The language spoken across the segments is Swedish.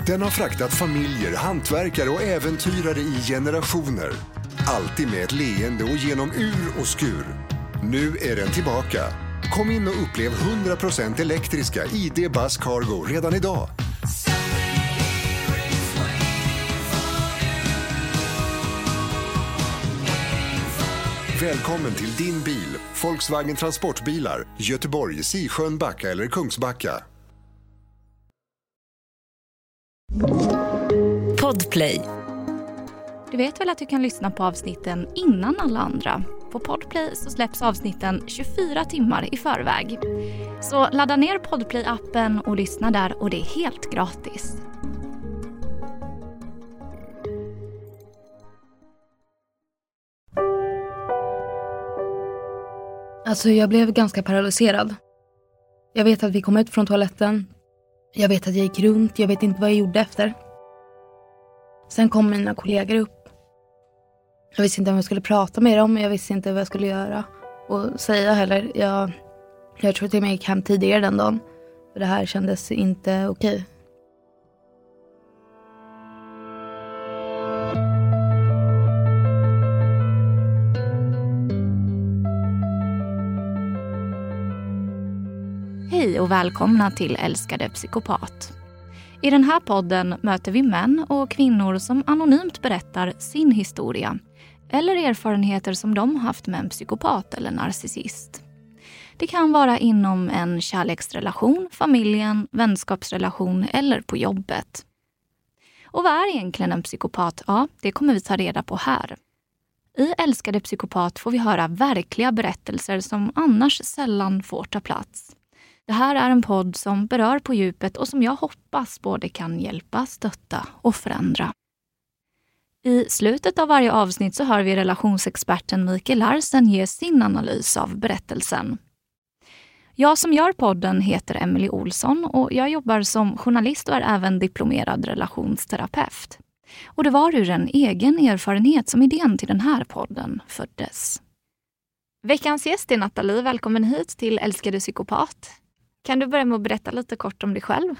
Den har fraktat familjer, hantverkare och äventyrare i generationer. Alltid med ett leende och genom ur och skur. Nu är den tillbaka. Kom in och upplev 100% elektriska ID Buzz Cargo redan idag. Välkommen till din bil, Volkswagen Transportbilar, Göteborg, Sisjön, Backa eller Kungsbacka. Podplay. Du vet väl att du kan lyssna på avsnitten innan alla andra? På Podplay så släpps avsnitten 24 timmar i förväg. Så ladda ner Podplay-appen och lyssna där, och det är helt gratis. Alltså jag blev ganska paralyserad. Jag vet att vi kom ut från toaletten. Jag vet att jag gick runt. Jag vet inte vad jag gjorde efter. Sen kom mina kollegor upp. Jag visste inte om jag skulle prata med dem. Jag visste inte vad jag skulle göra och säga heller. Jag tror att jag gick hem tidigare den dagen. För det här kändes inte okej. Hej och välkomna till Älskade psykopat. I den här podden möter vi män och kvinnor som anonymt berättar sin historia eller erfarenheter som de haft med en psykopat eller narcissist. Det kan vara inom en kärleksrelation, familjen, vänskapsrelation eller på jobbet. Och vad är egentligen en psykopat? Ja, det kommer vi ta reda på här. I Älskade psykopat får vi höra verkliga berättelser som annars sällan får ta plats. Det här är en podd som berör på djupet och som jag hoppas både kan hjälpa, stötta och förändra. I slutet av varje avsnitt så hör vi relationsexperten Mikael Larsen ge sin analys av berättelsen. Jag som gör podden heter Emily Olsson och jag jobbar som journalist och är även diplomerad relationsterapeut. Och det var ur en egen erfarenhet som idén till den här podden föddes. Veckans gäst är Nathalie. Välkommen hit till Älskade psykopat. Kan du börja med att berätta lite kort om dig själv?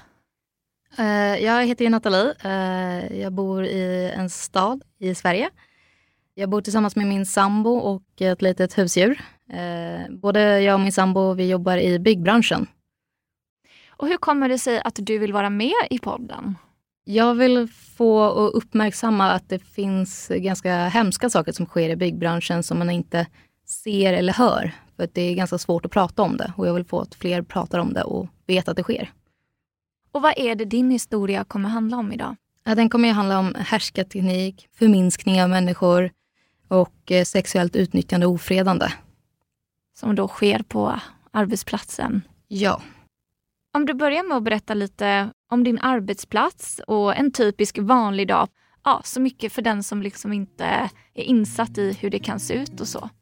Jag heter Nathalie. Jag bor i en stad i Sverige. Jag bor tillsammans med min sambo och ett litet husdjur. Både jag och min sambo vi jobbar i byggbranschen. Och hur kommer det sig att du vill vara med i podden? Jag vill få uppmärksamma att det finns ganska hemska saker som sker i byggbranschen som man inte ser eller hör. För att det är ganska svårt att prata om det. Och jag vill få att fler pratar om det och vet att det sker. Och vad är det din historia kommer handla om idag? Ja, den kommer ju handla om härskarteknik, förminskning av människor och sexuellt utnyttjande och ofredande. Som då sker på arbetsplatsen? Ja. Om du börjar med att berätta lite om din arbetsplats och en typisk vanlig dag. Ja, så mycket för den som liksom inte är insatt i hur det kan se ut och så.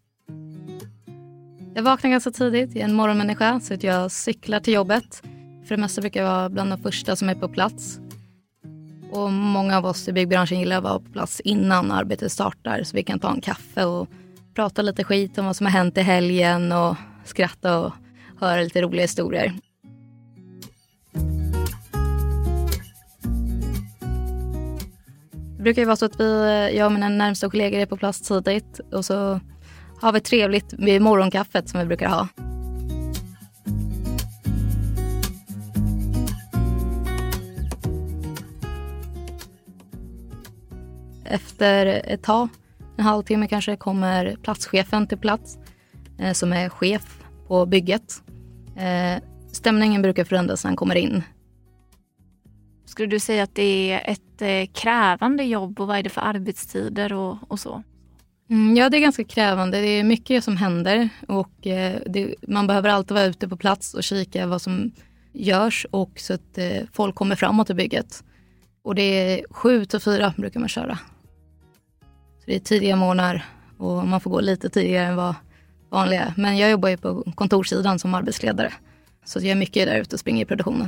Jag vaknar ganska tidigt, jag är en morgonmänniska så att jag cyklar till jobbet. För det mesta brukar jag vara bland de första som är på plats. Och många av oss i byggbranschen gillar att vara på plats innan arbetet startar. Så vi kan ta en kaffe och prata lite skit om vad som har hänt i helgen och skratta och höra lite roliga historier. Det brukar ju vara så att jag och mina närmsta kollegor är på plats tidigt och så har vi trevligt vid morgonkaffet som vi brukar ha. Efter ett tag, en halvtimme kanske, kommer platschefen till plats som är chef på bygget. Stämningen brukar förändras när han kommer in. Skulle du säga att det är ett krävande jobb och vad är det för arbetstider och så? Ja, det är ganska krävande. Det är mycket som händer och man behöver alltid vara ute på plats och kika vad som görs och så att folk kommer framåt i bygget. Och det är 7-4 brukar man köra. Så det är tidiga morgnar och man får gå lite tidigare än vad vanliga är. Men jag jobbar ju på kontorssidan som arbetsledare. Så jag är mycket där ute och springer i produktionen.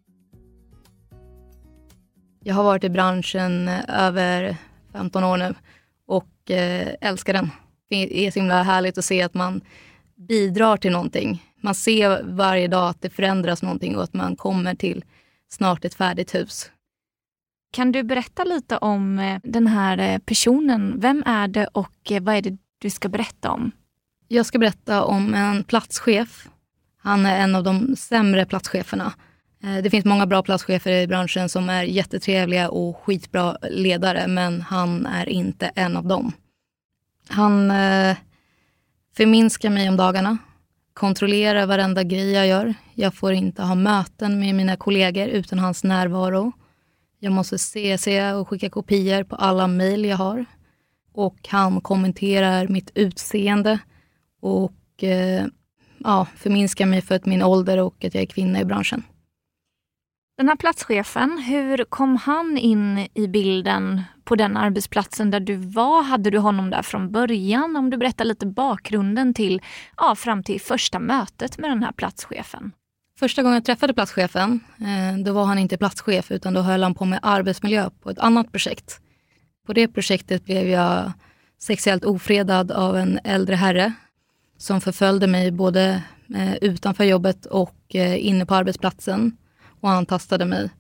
Jag har varit i branschen över 15 år nu och älskar den. Det är så himla härligt att se att man bidrar till någonting. Man ser varje dag att det förändras någonting och att man kommer till snart ett färdigt hus. Kan du berätta lite om den här personen? Vem är det och vad är det du ska berätta om? Jag ska berätta om en platschef. Han är en av de sämre platscheferna. Det finns många bra platschefer i branschen som är jättetrevliga och skitbra ledare, men han är inte en av dem. Han förminskar mig om dagarna, kontrollerar varenda grej jag gör. Jag får inte ha möten med mina kollegor utan hans närvaro. Jag måste se och skicka kopior på alla mejl jag har. Och han kommenterar mitt utseende och förminskar mig för min ålder och att jag är kvinna i branschen. Den här platschefen, hur kom han in i bilden på den arbetsplatsen där du var? Hade du honom där från början? Om du berättar lite bakgrunden till, fram till första mötet med den här platschefen. Första gången jag träffade platschefen, då var han inte platschef utan då höll han på med arbetsmiljö på ett annat projekt. På det projektet blev jag sexuellt ofredad av en äldre herre som förföljde mig både utanför jobbet och inne på arbetsplatsen. Och han tastade mig.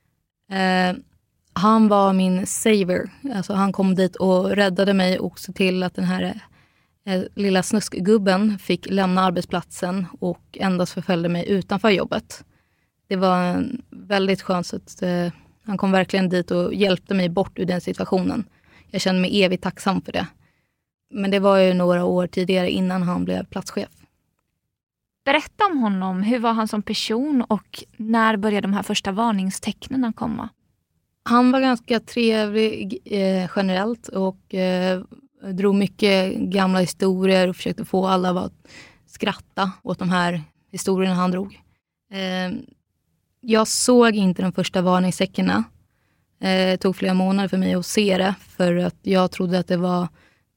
Han var min savior. Alltså han kom dit och räddade mig och såg till att den här lilla snuskgubben fick lämna arbetsplatsen och endast förföljde mig utanför jobbet. Det var väldigt skönt så att han kom verkligen dit och hjälpte mig bort ur den situationen. Jag kände mig evigt tacksam för det. Men det var ju några år tidigare innan han blev platschef. Berätta om honom. Hur var han som person och när började de här första varningstecknen komma? Han var ganska trevlig generellt och drog mycket gamla historier och försökte få alla att skratta åt de här historierna han drog. Jag såg inte de första varningstecknen. Det tog flera månader för mig att se det för att jag trodde att det var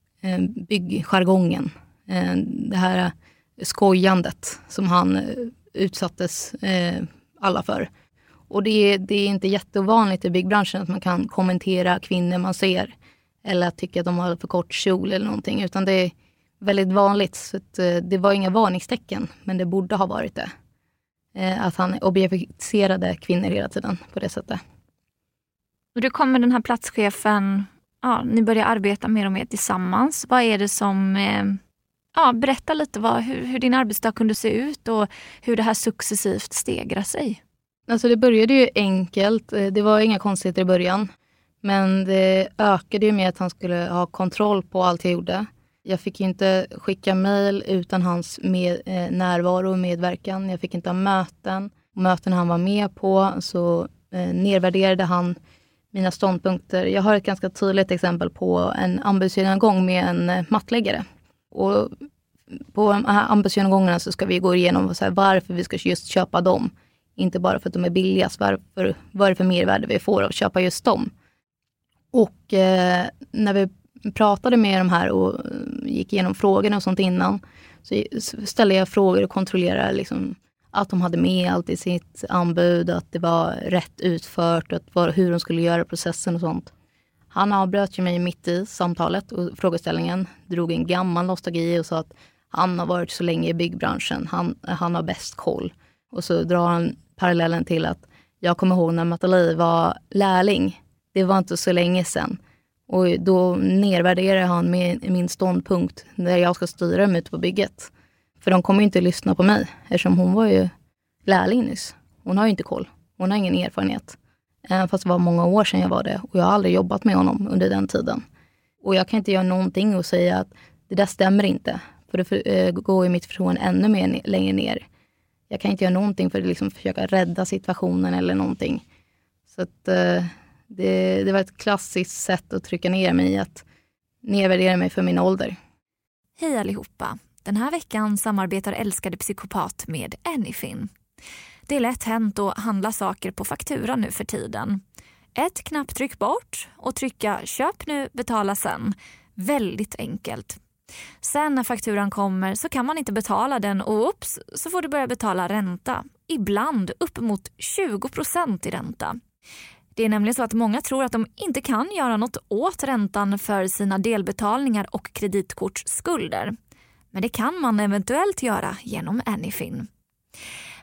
byggjargongen. Det här skojandet som han utsattes alla för. Och det är inte jättevanligt i byggbranschen att man kan kommentera kvinnor man ser eller att tycka att de har för kort kjol eller någonting, utan det är väldigt vanligt. Så att, det var inga varningstecken, men det borde ha varit det. Att han objektifierade kvinnor hela tiden på det sättet. Och du kommer den här platschefen, ni börjar arbeta mer och mer tillsammans. Vad är det som... berätta lite hur din arbetsdag kunde se ut och hur det här successivt stegrar sig. Alltså det började ju enkelt. Det var inga konstigheter i början. Men det ökade ju med att han skulle ha kontroll på allt jag gjorde. Jag fick inte skicka mejl utan hans närvaro och medverkan. Jag fick inte ha möten. Möten han var med på så nedvärderade han mina ståndpunkter. Jag har ett ganska tydligt exempel på en anbudsgenomgång med en mattläggare. Och på de här anbudsgenomgångarna så ska vi gå igenom varför vi ska just köpa dem. Inte bara för att de är billigast. Vad är det för mervärde vi får av att köpa just dem? Och när vi pratade med de här och gick igenom frågorna och sånt innan så ställde jag frågor och kontrollerade liksom att de hade med allt i sitt anbud, att det var rätt utfört, hur de skulle göra processen och sånt. Han avbröt ju mig mitt i samtalet och frågeställningen, drog en gammal nostalgi och sa att han har varit så länge i byggbranschen, han har bäst koll. Och så drar han parallellen till att jag kommer ihåg när Nathalie var lärling. Det var inte så länge sedan. Och då nedvärderar han min ståndpunkt när jag ska styra dem ute på bygget. För de kommer ju inte lyssna på mig eftersom hon var ju lärling nyss. Hon har ju inte koll. Hon har ingen erfarenhet. Fast det var många år sedan jag var det. Och jag har aldrig jobbat med honom under den tiden. Och jag kan inte göra någonting och säga att det där stämmer inte. För det går ju mitt förtroende ännu mer längre ner. Jag kan inte göra någonting för att liksom försöka rädda situationen eller någonting. Så att det var ett klassiskt sätt att trycka ner mig i att nedvärdera mig för min ålder. Hej allihopa! Den här veckan samarbetar älskade psykopat med Anyfin. Det är lätt hänt att handla saker på faktura nu för tiden. Ett knapptryck bort och trycka köp nu, betala sen. Väldigt enkelt. Sen när fakturan kommer så kan man inte betala den och så får du börja betala ränta. Ibland upp mot 20% i ränta. Det är nämligen så att många tror att de inte kan göra något åt räntan för sina delbetalningar och kreditkortsskulder. Men det kan man eventuellt göra genom Anyfin.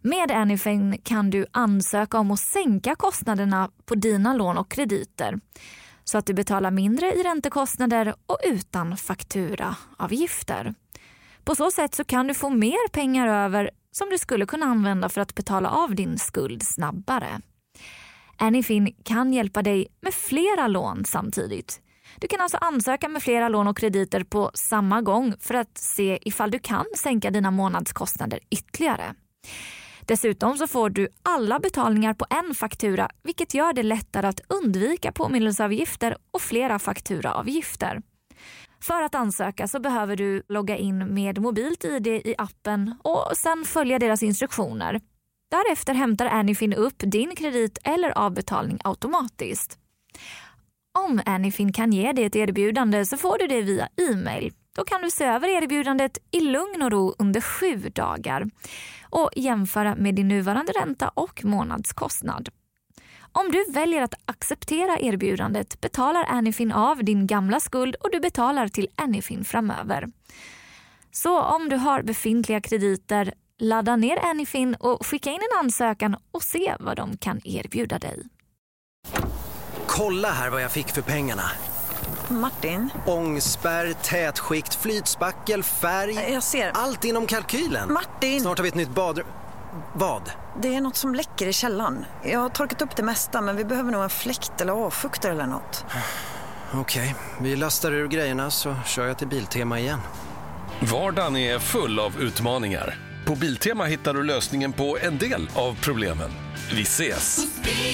Med Anyfin kan du ansöka om att sänka kostnaderna på dina lån och krediter så att du betalar mindre i räntekostnader och utan fakturaavgifter. På så sätt så kan du få mer pengar över som du skulle kunna använda för att betala av din skuld snabbare. Anyfin kan hjälpa dig med flera lån samtidigt. Du kan alltså ansöka med flera lån och krediter på samma gång för att se ifall du kan sänka dina månadskostnader ytterligare. Dessutom så får du alla betalningar på en faktura, vilket gör det lättare att undvika påminnelseavgifter och flera fakturaavgifter. För att ansöka så behöver du logga in med mobilt ID i appen och sen följa deras instruktioner. Därefter hämtar Anyfin upp din kredit eller avbetalning automatiskt. Om Anyfin kan ge dig ett erbjudande så får du det via e-mail. Då kan du se över erbjudandet i lugn och ro under 7 dagar och jämföra med din nuvarande ränta och månadskostnad. Om du väljer att acceptera erbjudandet betalar Anyfin av din gamla skuld och du betalar till Anyfin framöver. Så om du har befintliga krediter, ladda ner Anyfin och skicka in en ansökan och se vad de kan erbjuda dig. Kolla här vad jag fick för pengarna. Martin? Ångspärr, tätskikt, flytspackel, färg. Jag ser. Allt inom kalkylen. Martin! Snart har vi ett nytt badrum. Vad? Det är något som läcker i källaren. Jag har torkat upp det mesta, men vi behöver nog en fläkt eller avfuktare eller något. Okej, vi lastar ur grejerna så kör jag till Biltema igen. Vardagen är full av utmaningar. På Biltema hittar du lösningen på en del av problemen. Vi ses!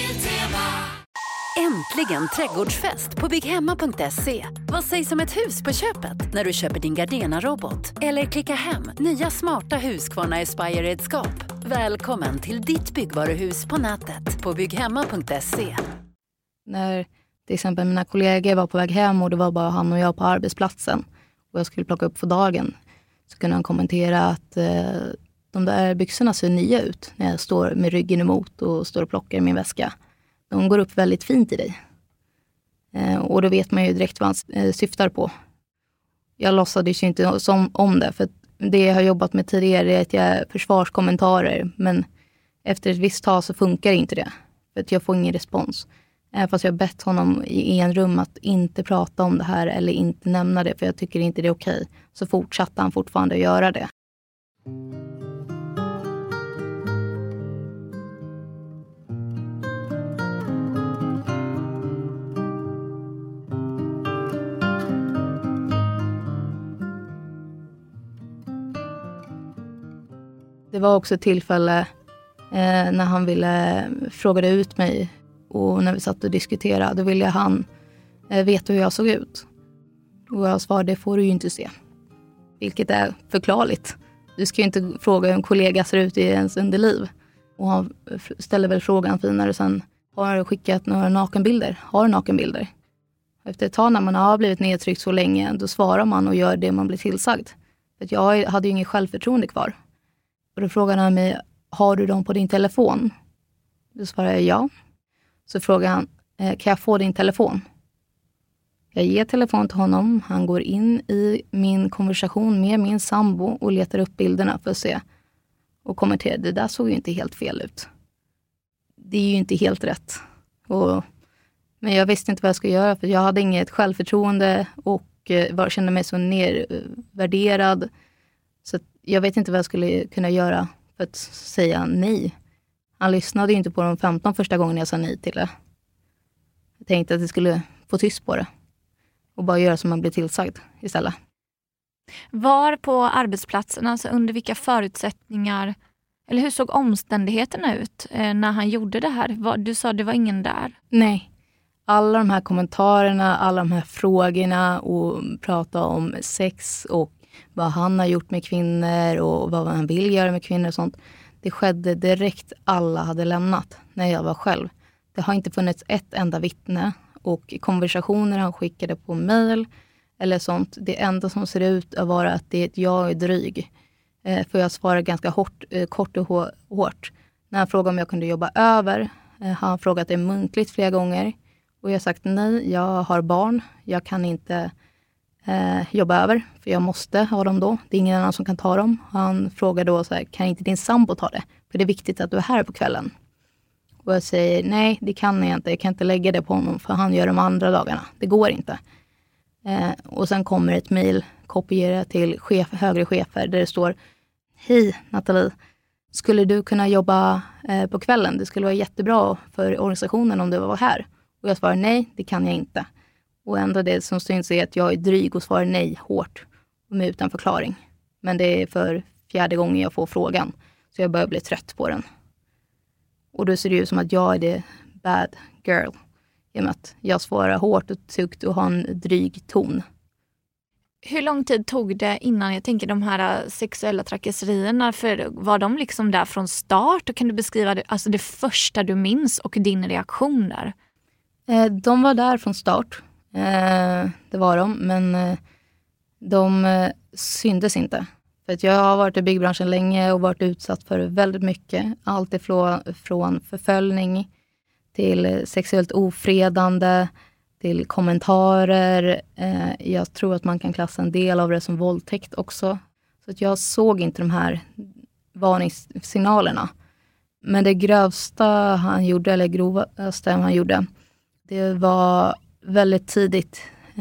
Äntligen trädgårdsfest på bygghemma.se. Vad sägs om ett hus på köpet när du köper din Gardena-robot? Eller klicka hem nya smarta Husqvarna Aspire-redskap. Välkommen till ditt byggvaruhus på nätet på bygghemma.se. När till exempel mina kollegor var på väg hem och det var bara han och jag på arbetsplatsen och jag skulle plocka upp för dagen, så kunde han kommentera att de där byxorna ser nya ut när jag står med ryggen emot och står och plockar i min väska. De går upp väldigt fint i dig. Och då vet man ju direkt vad han syftar på. Jag låtsades ju inte om det, för det jag har jobbat med tidigare är att jag försvarskommentarer, men efter ett visst tag så funkar inte det. För att jag får ingen respons. Även fast jag bett honom i en rum att inte prata om det här eller inte nämna det, för jag tycker inte det är okej. Så fortsatte han fortfarande att göra det. Det var också ett tillfälle när han frågade ut mig och när vi satt och diskuterade, då ville han veta hur jag såg ut. Och jag svarade, det får du ju inte se. Vilket är förklarligt. Du ska ju inte fråga hur en kollega ser ut i ens underliv. Och han ställer väl frågan finare sen, har du skickat några nakenbilder? Har du nakenbilder? Efter ett tag när man har blivit nedtryckt så länge, då svarar man och gör det man blir tillsagd. För att jag hade ju ingen självförtroende kvar. Och då frågade han mig, har du dem på din telefon? Då svarade jag ja. Så frågade han, kan jag få din telefon? Jag ger telefon till honom. Han går in i min konversation med min sambo och letar upp bilderna för att se. Och kommenterar, det där såg ju inte helt fel ut. Det är ju inte helt rätt. Men jag visste inte vad jag skulle göra, för jag hade inget självförtroende och kände mig så nedvärderad. Så jag vet inte vad jag skulle kunna göra för att säga nej. Han lyssnade ju inte på de 15 första gången jag sa nej till det. Jag tänkte att jag skulle få tyst på det. Och bara göra som man blir tillsagd istället. Var på arbetsplatsen, alltså under vilka förutsättningar, eller hur såg omständigheterna ut när han gjorde det här? Du sa det var ingen där. Nej. Alla de här kommentarerna, alla de här frågorna och prata om sex och vad han har gjort med kvinnor och vad han vill göra med kvinnor och sånt. Det skedde direkt alla hade lämnat när jag var själv. Det har inte funnits ett enda vittne och konversationer han skickade på mejl eller sånt. Det enda som ser ut att vara att det är att jag är dryg. För jag svarar ganska kort och hårt. När han frågade om jag kunde jobba över, har han frågat det muntligt flera gånger. Och jag har sagt nej, jag har barn, jag kan inte jobba över, för jag måste ha dem då. Det är ingen annan som kan ta dem. Han frågar då så här, kan inte din sambo ta det? För det är viktigt att du är här på kvällen. Och jag säger, nej det kan jag inte. Jag kan inte lägga det på honom för han gör de andra dagarna. Det går inte. Och sen kommer ett mejl kopierat till högre chefer där det står: hej Nathalie, skulle du kunna jobba på kvällen? Det skulle vara jättebra för organisationen om du var här. Och jag svarar nej, det kan jag inte. Och ändå det som syns är att jag är dryg och svarar nej hårt och med utan förklaring. Men det är för 4:e gången jag får frågan. Så jag börjar bli trött på den. Och då ser det ut som att jag är det bad girl. I och med att jag svarar hårt och tuggt och har en dryg ton. Hur lång tid tog det innan, jag tänker, de här sexuella trakasserierna? För var de liksom där från start? Och kan du beskriva det första du minns och din reaktion där? De var där från start. Det var de. Men de syndes inte. För att jag har varit i byggbranschen länge och varit utsatt för väldigt mycket. Allt från förföljning till sexuellt ofredande, till kommentarer. Jag tror att man kan klassa en del av det som våldtäkt också. Så att jag såg inte de här varningssignalerna. Men det grövsta han gjorde, eller grovaste han gjorde, det var väldigt tidigt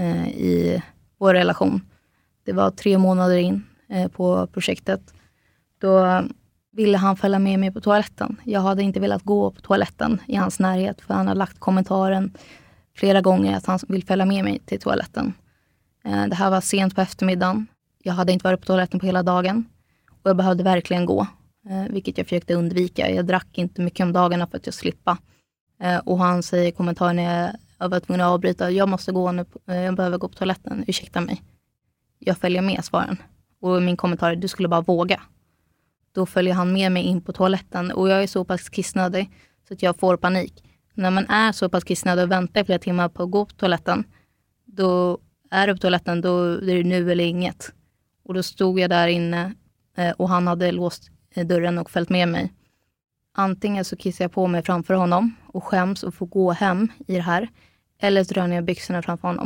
i vår relation. Det var 3 månader in på projektet. Då ville han följa med mig på toaletten. Jag hade inte velat gå på toaletten i hans närhet, för han har lagt kommentaren flera gånger att han vill följa med mig till toaletten. Det här var sent på eftermiddagen. Jag hade inte varit på toaletten på hela dagen. Och jag behövde verkligen gå. Vilket jag försökte undvika. Jag drack inte mycket om dagarna för att jag slippa. Och han säger i kommentaren när jag var tvungen att avbryta: jag måste gå nu, jag behöver gå på toaletten, ursäkta mig. Jag följer med, svaren. Och min kommentar är: du skulle bara våga. Då följer han med mig in på toaletten. Och jag är så pass kissnödig så att jag får panik. När man är så pass kissnödig och väntar i flera timmar på att gå på toaletten, då är du på toaletten, då är det nu eller inget. Och då stod jag där inne och han hade låst dörren och följt med mig. Antingen så kissar jag på mig framför honom och skäms och får gå hem i det här. Eller så drar jag ner byxorna framför honom.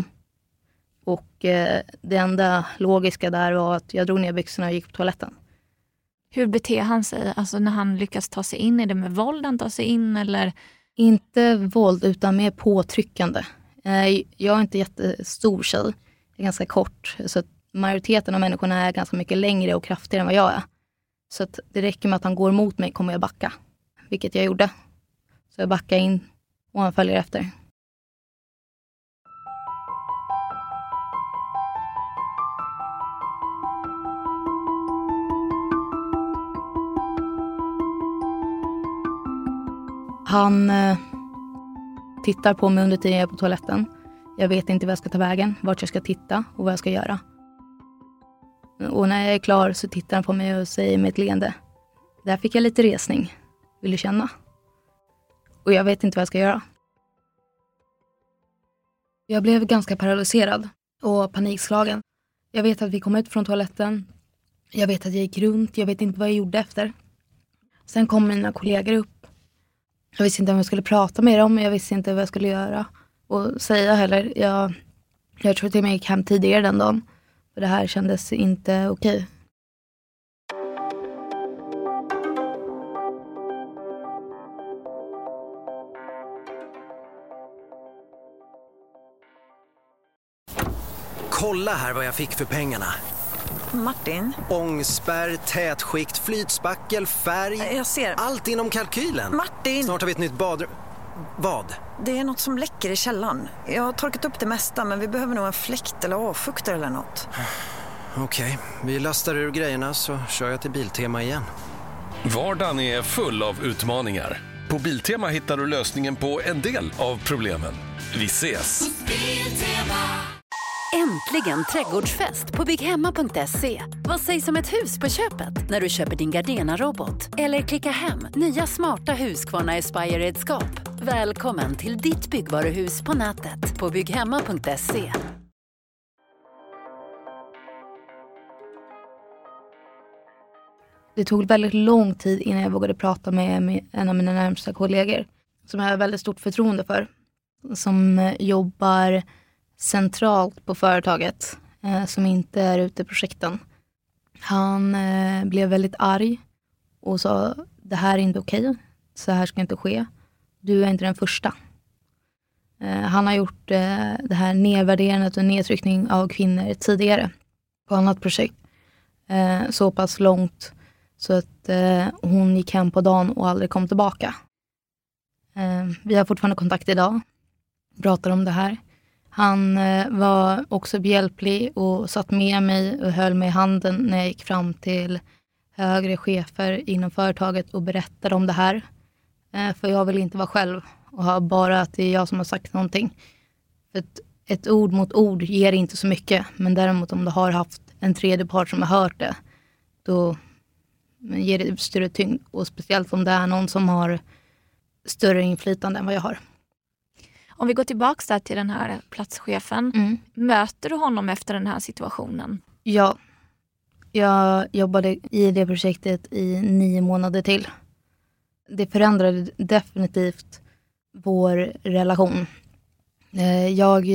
Och det enda logiska där var att jag drog ner byxorna och gick på toaletten. Hur beter han sig? Alltså när han lyckas ta sig in, är det med våld han tar sig in eller? Inte våld utan mer påtryckande. Jag är inte jättestor tjej. Jag är ganska kort. Så att majoriteten av människorna är ganska mycket längre och kraftigare än vad jag är. Så att det räcker med att han går emot mig kommer jag backa. Vilket jag gjorde. Så jag backar in och han följer efter. Han tittar på mig under tiden jag är på toaletten. Jag vet inte vad jag ska ta vägen, vart jag ska titta och vad jag ska göra. Och när jag är klar så tittar han på mig och säger med ett leende: där fick jag lite resning. Vill du känna? Och jag vet inte vad jag ska göra. Jag blev ganska paralyserad och panikslagen. Jag vet att vi kom ut från toaletten. Jag vet att jag gick runt. Jag vet inte vad jag gjorde efter. Sen kom mina kollegor upp. Jag visste inte om jag skulle prata med dem. Jag visste inte vad jag skulle göra och säga heller. Jag tror att jag gick hem tidigare den dagen. För det här kändes inte okej. Kolla här vad jag fick för pengarna. Martin? Ångspärr, tätskikt, flytspackel, färg. Jag ser. Allt inom kalkylen. Martin! Snart har vi ett nytt badrum. Vad? Det är något som läcker i källaren. Jag har torkat upp det mesta, men vi behöver nog en fläkt eller avfuktare eller något. Okej, vi lastar ur grejerna så kör jag till Biltema igen. Vardagen är full av utmaningar. På Biltema hittar du lösningen på en del av problemen. Vi ses! Äntligen trädgårdsfest på bygghemma.se. Vad sägs om ett hus på köpet när du köper din Gardena-robot? Eller klicka hem nya smarta Husqvarna Aspire-redskap. Välkommen till ditt byggvaruhus på nätet på bygghemma.se. Det tog väldigt lång tid innan jag vågade prata med en av mina närmsta kollegor. Som jag har väldigt stort förtroende för. Som jobbar centralt på företaget. Som inte är ute i projekten. Han blev väldigt arg. Och sa: det här är inte okej. Så här ska inte ske. Du är inte den första. Han har gjort det här nedvärderandet och nedtryckning av kvinnor tidigare på annat projekt. Så pass långt så att hon gick hem på dagen och aldrig kom tillbaka. Vi har fortfarande kontakt idag. Pratar om det här. Han var också behjälplig och satt med mig och höll mig i handen när jag gick fram till högre chefer inom företaget och berättade om det här. För jag vill inte vara själv och ha bara att det är jag som har sagt någonting. För ett ord mot ord ger inte så mycket. Men däremot om du har haft en tredje part som har hört det, då ger det större tyngd. Och speciellt om det är någon som har större inflytande än vad jag har. Om vi går tillbaka där till den här platschefen. Möter du honom efter den här situationen? Ja, jag jobbade i det projektet i 9 månader till. Det förändrade definitivt vår relation. Jag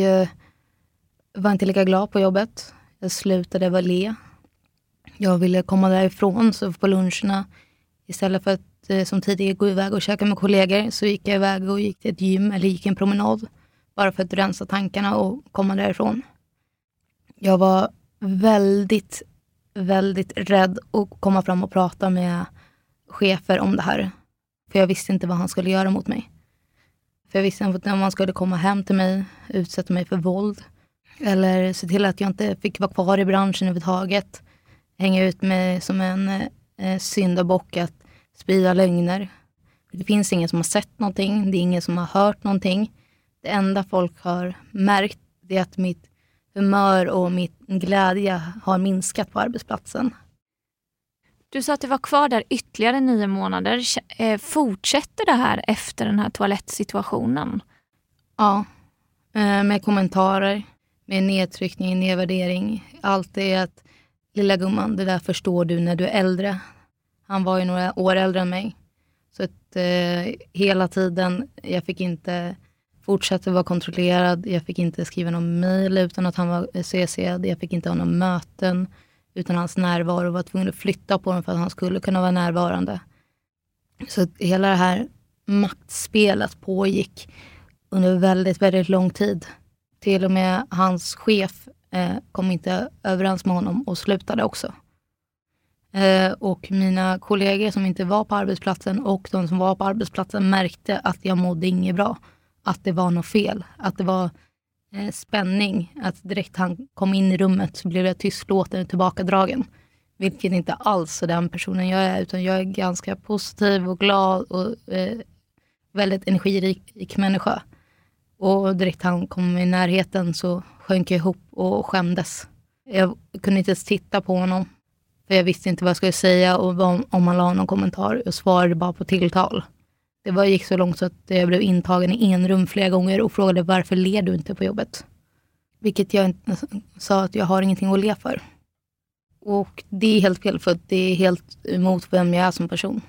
var inte lika glad på jobbet. Jag slutade vara le. Jag ville komma därifrån, så på luncherna istället för att som tidigare gå iväg och käka med kollegor, så gick jag iväg och gick till ett gym eller gick en promenad bara för att rensa tankarna och komma därifrån. Jag var väldigt, väldigt rädd att komma fram och prata med chefer om det här. För jag visste inte vad han skulle göra mot mig. För jag visste inte om han skulle komma hem till mig, utsätta mig för våld. Eller se till att jag inte fick vara kvar i branschen överhuvudtaget. Hänga ut mig som en syndabock att sprida lögner. Det finns ingen som har sett någonting. Det är ingen som har hört någonting. Det enda folk har märkt är att mitt humör och min glädje har minskat på arbetsplatsen. Du sa att du var kvar där ytterligare 9 månader. Fortsätter det här efter den här toalettsituationen? Ja, med kommentarer, med nedtryckning, nedvärdering. Allt är att lilla gumman, det där förstår du när du är äldre. Han var ju några år äldre än mig. Så att hela tiden, jag fick inte fortsätta vara kontrollerad. Jag fick inte skriva någon mejl utan att han var CC'd. Jag fick inte ha någon möten utan hans närvaro. Var tvungen att flytta på den för att han skulle kunna vara närvarande. Så att hela det här maktspelet pågick under väldigt, väldigt lång tid. Till och med hans chef kom inte överens med honom och slutade också. Och mina kollegor som inte var på arbetsplatsen och de som var på arbetsplatsen märkte att jag mådde inget bra. Att det var något fel. Att det var spänning. Att direkt han kom in i rummet så blev jag tystlåten och tillbakadragen. Vilket inte alls är den personen jag är. Utan jag är ganska positiv och glad och väldigt energirik människa. Och direkt han kom i närheten så sjönk jag ihop och skämdes. Jag kunde inte ens titta på honom. För jag visste inte vad jag skulle säga och om han la någon kommentar. Jag svarade bara på tilltal. Det gick så långt så att jag blev intagen i en rum flera gånger och frågade varför ler du inte på jobbet. Vilket jag sa att jag har ingenting att le för. Och det är helt fel för det är helt emot vem jag är som person.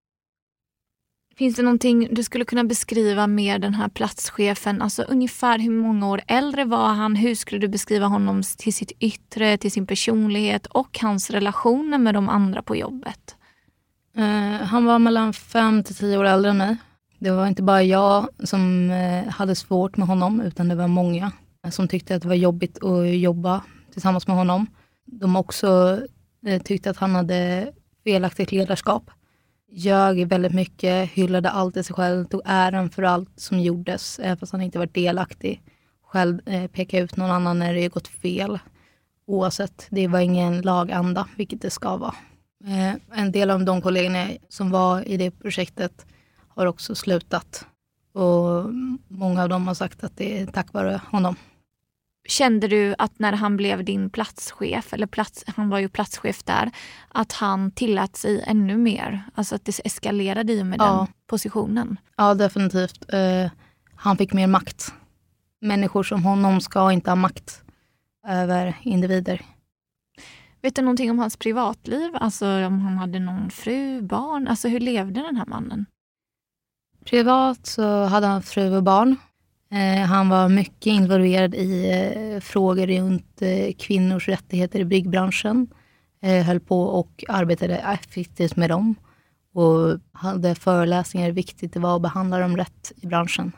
Finns det någonting du skulle kunna beskriva med den här platschefen? Alltså ungefär hur många år äldre var han? Hur skulle du beskriva honom till sitt yttre, till sin personlighet och hans relationer med de andra på jobbet? Han var mellan 5 till 10 år äldre än mig. Det var inte bara jag som hade svårt med honom utan det var många som tyckte att det var jobbigt att jobba tillsammans med honom. De också tyckte att han hade felaktigt ledarskap. Ljög väldigt mycket, hyllade alltid sig själv, tog äran för allt som gjordes, även fast han inte var delaktig. Själv pekade ut någon annan när det gått fel. Oavsett, det var ingen laganda, vilket det ska vara. En del av de kollegorna som var i det projektet har också slutat. Och många av dem har sagt att det är tack vare honom. Kände du att när han blev din platschef, eller han var ju platschef där, att han tillät sig ännu mer? Alltså att det eskalerade i med den positionen? Ja, definitivt. Han fick mer makt. Människor som honom ska inte ha makt över individer. Vet du någonting om hans privatliv? Alltså om han hade någon fru, barn? Alltså hur levde den här mannen? Privat så hade han fru och barn. Han var mycket involverad i frågor runt kvinnors rättigheter i byggbranschen. Höll på och arbetade effektivt med dem. och hade föreläsningar hur viktigt det var att behandla dem rätt i branschen.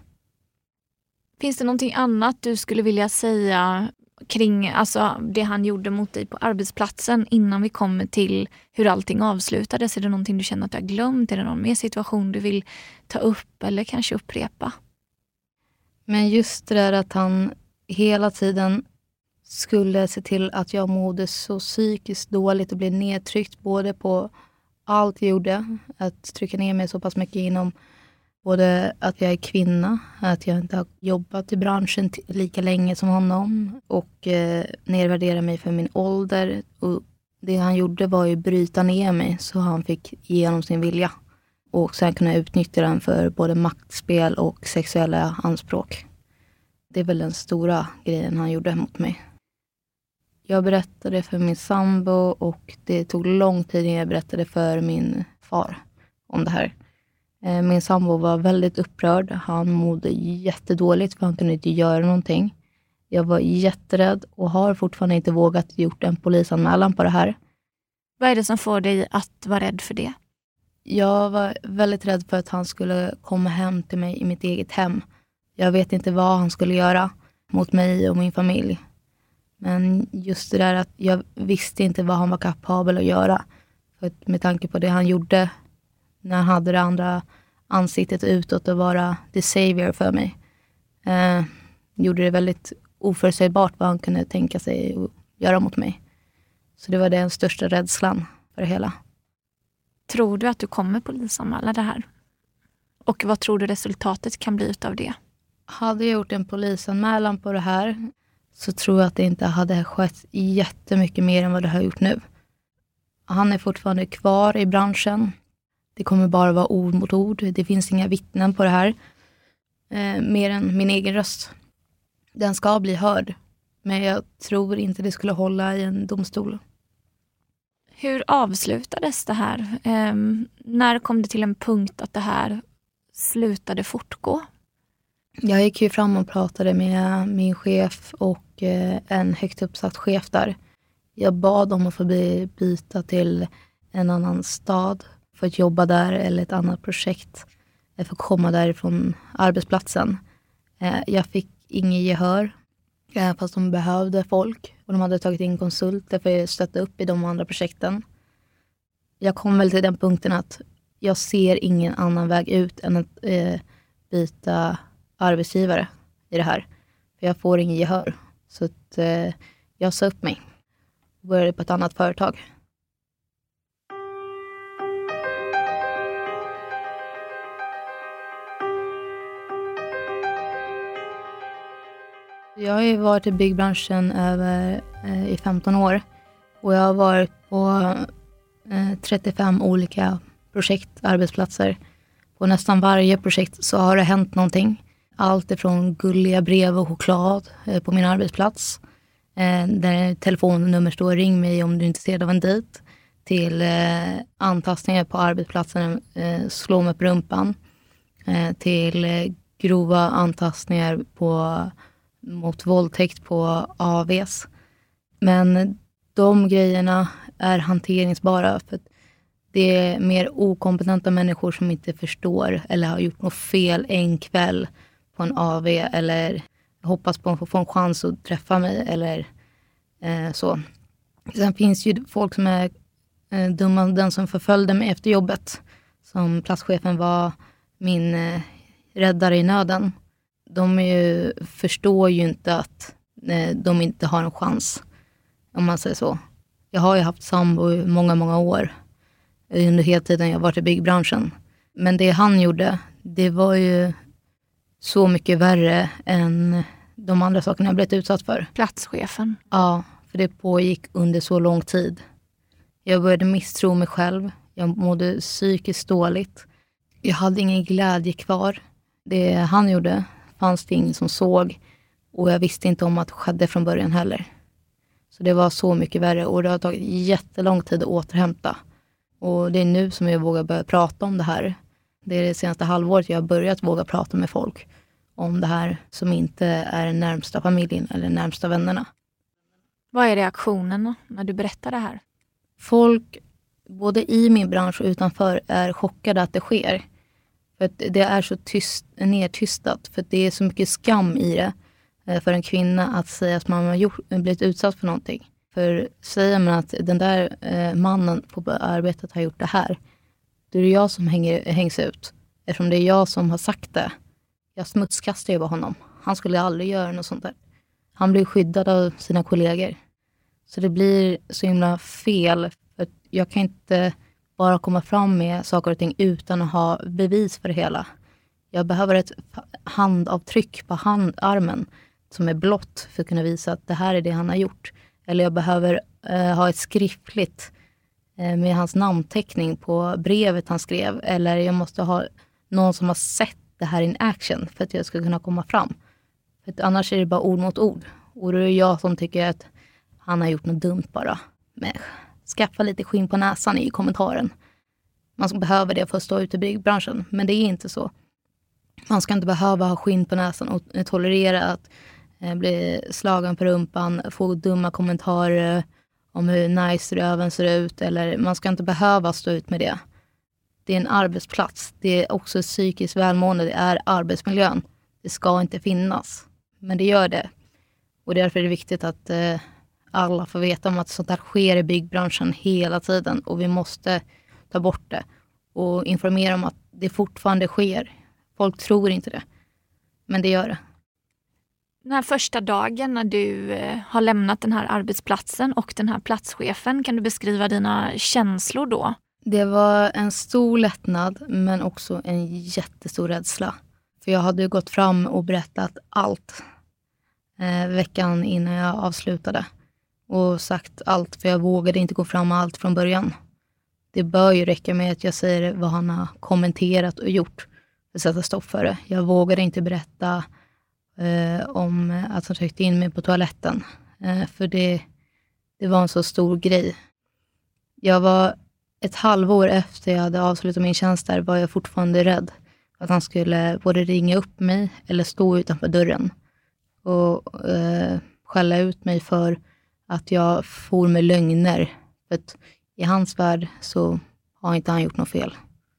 Finns det någonting annat du skulle vilja säga kring alltså, det han gjorde mot dig på arbetsplatsen innan vi kommer till hur allting avslutades? Är det någonting du känner att du har glömt? Är det någon mer situation du vill ta upp eller kanske upprepa? Men just det där att han hela tiden skulle se till att jag mådde så psykiskt dåligt och blev nedtryckt både på allt jag gjorde. Att trycka ner mig så pass mycket inom både att jag är kvinna, att jag inte har jobbat i branschen lika länge som honom och nedvärdera mig för min ålder. Och det han gjorde var ju bryta ner mig så han fick igenom sin vilja. Och sen kunna utnyttja den för både maktspel och sexuella anspråk. Det är väl den stora grejen han gjorde mot mig. Jag berättade för min sambo och det tog lång tid innan jag berättade för min far om det här. Min sambo var väldigt upprörd. Han mådde jättedåligt för han kunde inte göra någonting. Jag var jätterädd och har fortfarande inte vågat gjort en polisanmälan på det här. Vad är det som får dig att vara rädd för det? Jag var väldigt rädd för att han skulle komma hem till mig i mitt eget hem. Jag vet inte vad han skulle göra mot mig och min familj. Men just det där att jag visste inte vad han var kapabel att göra. För att med tanke på det han gjorde när han hade det andra ansiktet utåt och vara the savior för mig. Gjorde det väldigt oförutsägbart vad han kunde tänka sig att göra mot mig. Så det var den största rädslan för det hela. Tror du att du kommer polisanmäla det här? Och vad tror du resultatet kan bli utav det? Hade jag gjort en polisanmälan på det här så tror jag att det inte hade skett jättemycket mer än vad det har gjort nu. Han är fortfarande kvar i branschen. Det kommer bara vara ord mot ord. Det finns inga vittnen på det här. Mer än min egen röst. Den ska bli hörd. Men jag tror inte det skulle hålla i en domstol. Hur avslutades det här? När kom det till en punkt att det här slutade fortgå? Jag gick ju fram och pratade med min chef och en högt uppsatt chef där. Jag bad om att få byta till en annan stad för att jobba där eller ett annat projekt för att komma därifrån arbetsplatsen. Jag fick ingen gehör fast de behövde folk och de hade tagit in konsulter för att stötta upp i de andra projekten. Jag kom väl till den punkten att jag ser ingen annan väg ut än att byta arbetsgivare i det här. För jag får ingen gehör. Så att, jag sa upp mig och började på ett annat företag. Jag har ju varit i byggbranschen i 15 år. Och jag har varit på 35 olika arbetsplatser. På nästan varje projekt så har det hänt någonting. Allt ifrån gulliga brev och choklad på min arbetsplats. Där telefonnummer står ring mig om du är intresserad av en dejt. Till antastningar på arbetsplatsen, slå mig på rumpan. Till grova antastningar mot våldtäkt på AVs. Men de grejerna är hanteringsbara för att det är mer okompetenta människor som inte förstår eller har gjort något fel en kväll på en AV eller hoppas på att få en chans att träffa mig eller så. Sen finns ju folk som är dumma, den som förföljde mig efter jobbet. Som platschefen var min räddare i nöden. De förstår ju inte att de inte har en chans, om man säger så. Jag har ju haft sambo i många, många år. Under hela tiden jag varit i byggbranschen. Men det han gjorde, det var ju så mycket värre än de andra sakerna jag blivit utsatt för. Platschefen? Ja, för det pågick under så lång tid. Jag började misstro mig själv. Jag mådde psykiskt dåligt. Jag hade ingen glädje kvar. Det han gjorde fanns det ingen som såg. Och jag visste inte om att det skedde från början heller. Så det var så mycket värre. Och det har tagit jättelång tid att återhämta. Och det är nu som jag vågar börja prata om det här. Det är det senaste halvåret jag har börjat våga prata med folk om det här som inte är den närmsta familjen eller närmsta vännerna. Vad är reaktionen när du berättar det här? Folk både i min bransch och utanför är chockade att det sker. För att det är så nedtystat. För att det är så mycket skam i det för en kvinna att säga att man har blivit utsatt för någonting. För säger man att den där mannen på arbetet har gjort det här, då är det jag som hängs ut. Eftersom det är jag som har sagt det. Jag smutskastar ju på honom. Han skulle aldrig göra något sånt där. Han blir skyddad av sina kollegor. Så det blir så himla fel. För jag kan inte bara komma fram med saker och ting utan att ha bevis för det hela. Jag behöver ett handavtryck på armen som är blått för att kunna visa att det här är det han har gjort. Eller jag behöver ha ett skriftligt med hans namnteckning på brevet han skrev. Eller jag måste ha någon som har sett det här in action för att jag ska kunna komma fram. För att annars är det bara ord mot ord. Och då är det jag som tycker att han har gjort något dumt bara. Men skaffa lite skinn på näsan i kommentaren. Man behöver det för att stå ute i byggbranschen. Men det är inte så. Man ska inte behöva ha skinn på näsan och tolerera att bli slagen på rumpan. Få dumma kommentarer om hur nice röven ser ut. Eller man ska inte behöva stå ut med det. Det är en arbetsplats. Det är också psykiskt välmående. Det är arbetsmiljön. Det ska inte finnas. Men det gör det. Och därför är det viktigt att alla får veta om att sånt här sker i byggbranschen hela tiden. Och vi måste ta bort det. Och informera om att det fortfarande sker. Folk tror inte det. Men det gör det. Den här första dagen när du har lämnat den här arbetsplatsen och den här platschefen, kan du beskriva dina känslor då? Det var en stor lättnad men också en jättestor rädsla. För jag hade ju gått fram och berättat allt veckan innan jag avslutade. Och sagt allt, för jag vågade inte gå fram med allt från början. Det bör ju räcka med att jag säger vad han har kommenterat och gjort för att sätta stopp för det. Jag vågade inte berätta om att han tryckte in mig på toaletten. För det var en så stor grej. Jag var ett halvår efter jag hade avslutat min tjänst där var jag fortfarande rädd. Att han skulle både ringa upp mig eller stå utanför dörren. Och skälla ut mig för att jag for med lögner. För att i hans värld så har inte han gjort något fel.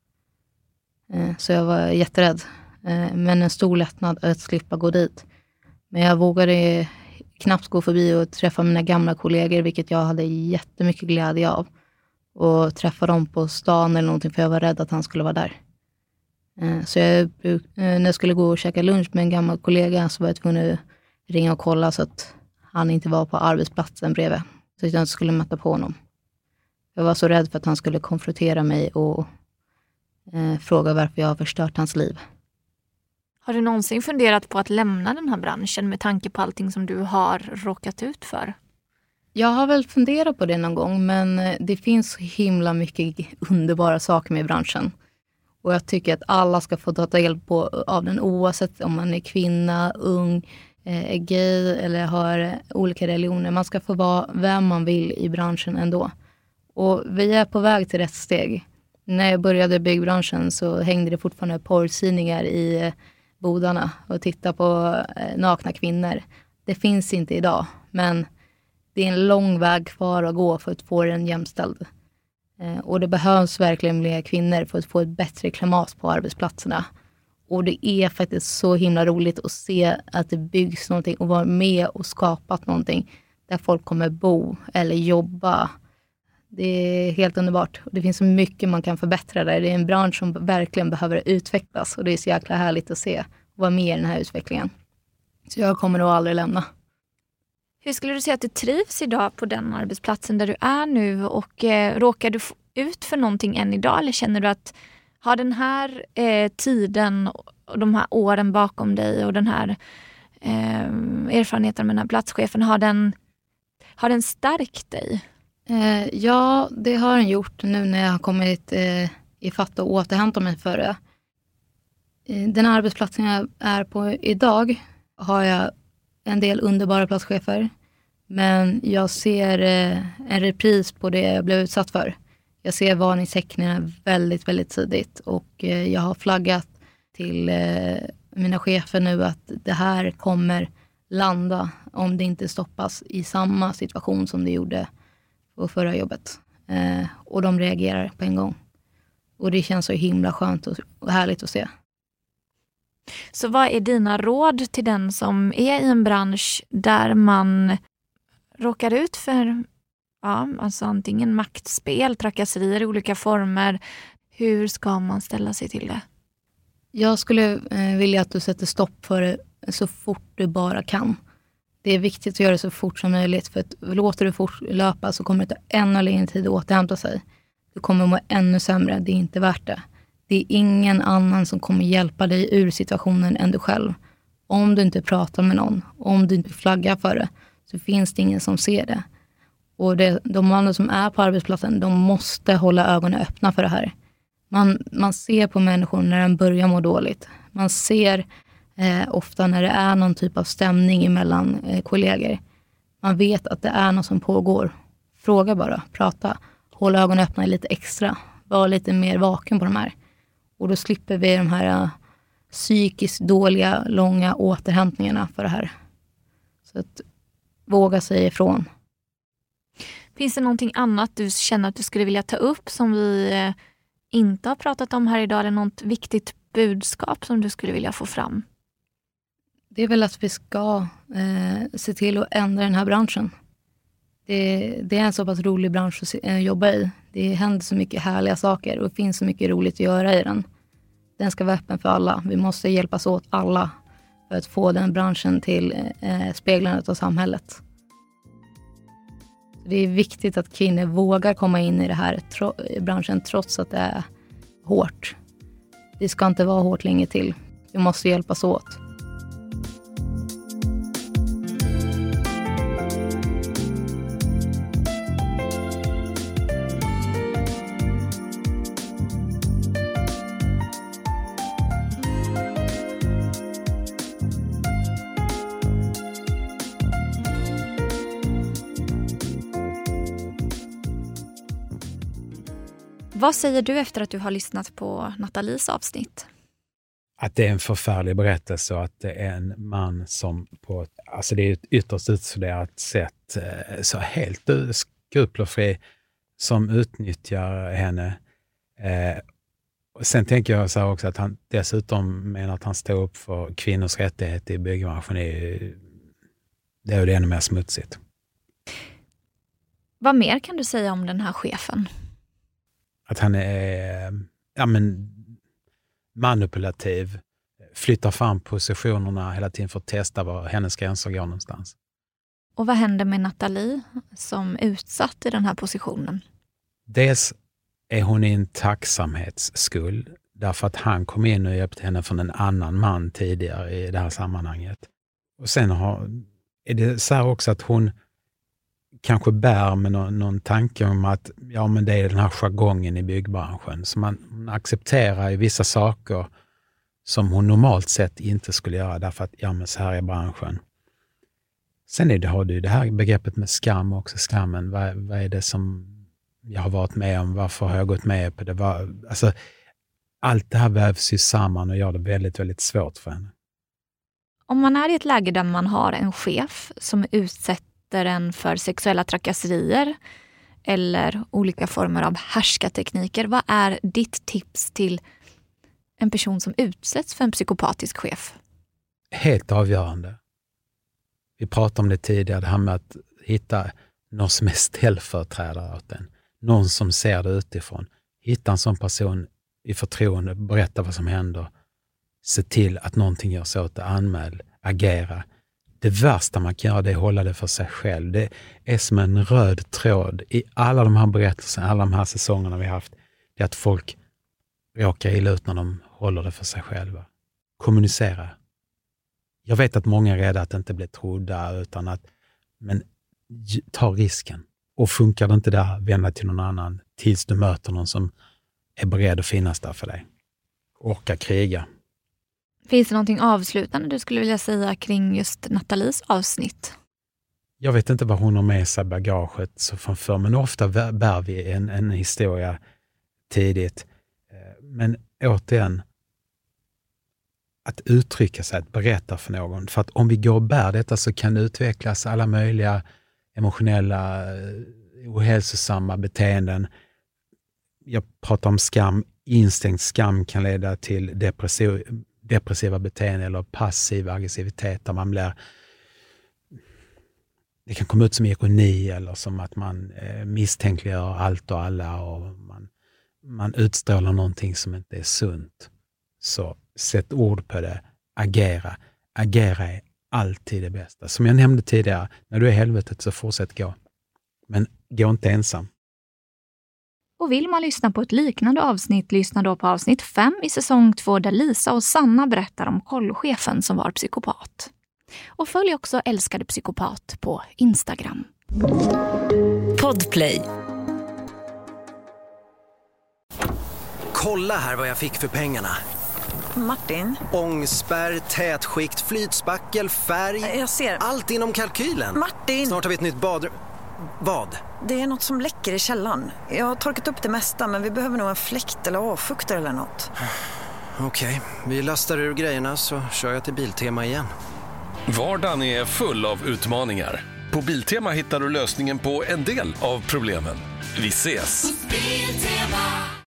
Så jag var jätterädd. Men en stor lättnad att slippa gå dit. Men jag vågade knappt gå förbi och träffa mina gamla kollegor, vilket jag hade jättemycket glädje av. Och träffa dem på stan eller någonting, för jag var rädd att han skulle vara där. Så när jag skulle gå och käka lunch med en gammal kollega så var jag tvungen att ringa och kolla så att han inte var på arbetsplatsen bredvid. Så att jag inte skulle möta på honom. Jag var så rädd för att han skulle konfrontera mig och fråga varför jag har förstört hans liv. Har du någonsin funderat på att lämna den här branschen med tanke på allting som du har råkat ut för? Jag har väl funderat på det någon gång, men det finns så himla mycket underbara saker med branschen. Och jag tycker att alla ska få ta del av den, oavsett om man är kvinna, ung, är gay eller har olika religioner. Man ska få vara vem man vill i branschen ändå. Och vi är på väg till rätt steg. När jag började byggbranschen så hängde det fortfarande porrtidningar i bodarna och titta på nakna kvinnor. Det finns inte idag, men det är en lång väg kvar att gå för att få den jämställd. Och det behövs verkligen fler kvinnor för att få ett bättre klimat på arbetsplatserna. Och det är faktiskt så himla roligt att se att det byggs någonting och vara med och skapat någonting där folk kommer bo eller jobba. Det är helt underbart. Det finns så mycket man kan förbättra där. Det är en bransch som verkligen behöver utvecklas och det är så jäkla härligt att se och vara med i den här utvecklingen. Så jag kommer nog aldrig lämna. Hur skulle du säga att du trivs idag på den arbetsplatsen där du är nu, och råkar du ut för någonting än idag, eller känner du att har den här tiden och de här åren bakom dig och den här erfarenheten med den här platschefen, har den stärkt dig? Ja, det har den gjort nu när jag har kommit i fatt och återhämtat mig för det. Den arbetsplatsen jag är på idag har jag en del underbara platschefer. Men jag ser en repris på det jag blev utsatt för. Jag ser varningstecknen väldigt, väldigt tidigt. Och jag har flaggat till mina chefer nu att det här kommer landa om det inte stoppas i samma situation som det gjorde på förra jobbet. Och de reagerar på en gång. Och det känns så himla skönt och härligt att se. Så vad är dina råd till den som är i en bransch där man råkar ut för alltså antingen maktspel, trakasserier i olika former? Hur ska man ställa sig till det? Jag skulle vilja att du sätter stopp för det så fort du bara kan. Det är viktigt att göra det så fort som möjligt, för att låter du fortlöpa så kommer det ta ännu längre tid att återhämta sig. Du kommer må ännu sämre, det är inte värt det. Det är ingen annan som kommer hjälpa dig ur situationen än du själv. Om du inte pratar med någon, om du inte flaggar för det, så finns det ingen som ser det. Och de andra som är på arbetsplatsen, de måste hålla ögonen öppna för det här. Man ser på människor när de börjar må dåligt. Man ser ofta när det är någon typ av stämning mellan kollegor. Man vet att det är något som pågår. Fråga bara, prata. Håll ögonen öppna lite extra. Var lite mer vaken på de här. Och då slipper vi de här psykiskt dåliga, långa återhämtningarna för det här. Så att våga säga ifrån. Finns det någonting annat du känner att du skulle vilja ta upp som vi inte har pratat om här idag, eller något viktigt budskap som du skulle vilja få fram? Det är väl att vi ska se till att ändra den här branschen. Det är en så pass rolig bransch att jobba i. Det händer så mycket härliga saker och det finns så mycket roligt att göra i den. Den ska vara öppen för alla. Vi måste hjälpas åt alla för att få den branschen till speglandet av samhället. Det är viktigt att kvinnor vågar komma in i det här branschen trots att det är hårt. Det ska inte vara hårt länge till. Vi måste hjälpas åt. Vad säger du efter att du har lyssnat på Nathalies avsnitt? Att det är en förfärlig berättelse och att det är en man som alltså det är ett ytterst utstuderat sätt, så helt skrupelfri, som utnyttjar henne. Och sen tänker jag så här också att han dessutom menar att han står upp för kvinnors rättigheter i byggbranschen. Det är ju ännu mer smutsigt. Vad mer kan du säga om den här chefen? Att han är manipulativ, flyttar fram positionerna hela tiden för att testa var hennes gränser går någonstans. Och vad händer med Nathalie som utsatt i den här positionen? Dels är hon i en tacksamhetsskuld därför att han kom in och hjälpte henne från en annan man tidigare i det här sammanhanget. Och sen är det så här också att hon kanske bär med någon tanke om att men det är den här jargongen i byggbranschen. Så man accepterar ju vissa saker som hon normalt sett inte skulle göra därför att men så här är branschen. Sen har du det här begreppet med skam också. Skammen, vad är det som jag har varit med om? Varför har jag gått med på det? Allt det här vävs ju samman och gör det väldigt, väldigt svårt för henne. Om man är i ett läge där man har en chef som utsätter en för sexuella trakasserier eller olika former av härskartekniker, vad är ditt tips till en person som utsätts för en psykopatisk chef? Helt avgörande. Vi pratade om det tidigare, det här med att hitta någon som är ställföreträdare åt en. Någon som ser det utifrån. Hitta en sån person i förtroende, berätta vad som händer. Se till att någonting görs åt det, anmäl, agera. Det värsta man kan göra är att hålla det för sig själv. Det är som en röd tråd i alla de här berättelserna, alla de här säsongerna vi har haft. Det är att folk råkar illa ut när de håller det för sig själva. Kommunicera. Jag vet att många är rädda att inte bli trodda, men ta risken. Och funkar det inte där, vända till någon annan tills du möter någon som är beredd att finnas där för dig. Orka kriga. Finns det någonting avslutande du skulle vilja säga kring just Nathalies avsnitt? Jag vet inte vad hon har med sig bagaget så från förr, men ofta bär vi en historia tidigt. Men återigen, att uttrycka sig, att berätta för någon. För att om vi går och bär detta så kan det utvecklas alla möjliga emotionella ohälsosamma beteenden. Jag pratar om skam. Instängt skam kan leda till depressiva beteenden eller passiv aggressivitet där man blir... Det kan komma ut som ironi eller som att man misstänkliggör allt och alla och man utstrålar någonting som inte är sunt. Så sätt ord på det. Agera. Agera är alltid det bästa. Som jag nämnde tidigare, när du är i helvetet så fortsätt gå. Men gå inte ensam. Och vill man lyssna på ett liknande avsnitt, lyssna då på avsnitt 5 i säsong 2 där Lisa och Sanna berättar om kollchefen som var psykopat. Och följ också Älskade psykopat på Instagram. Podplay. Kolla här vad jag fick för pengarna. Martin? Ångspärr, tätskikt, flytspackel, färg. Jag ser. Allt inom kalkylen. Martin! Snart har vi ett nytt badrum. Vad? Det är något som läcker i källaren. Jag har torkat upp det mesta, men vi behöver nog en fläkt eller avfuktare eller något. Okej, vi lastar ur grejerna så kör jag till Biltema igen. Vardagen är full av utmaningar. På Biltema hittar du lösningen på en del av problemen. Vi ses!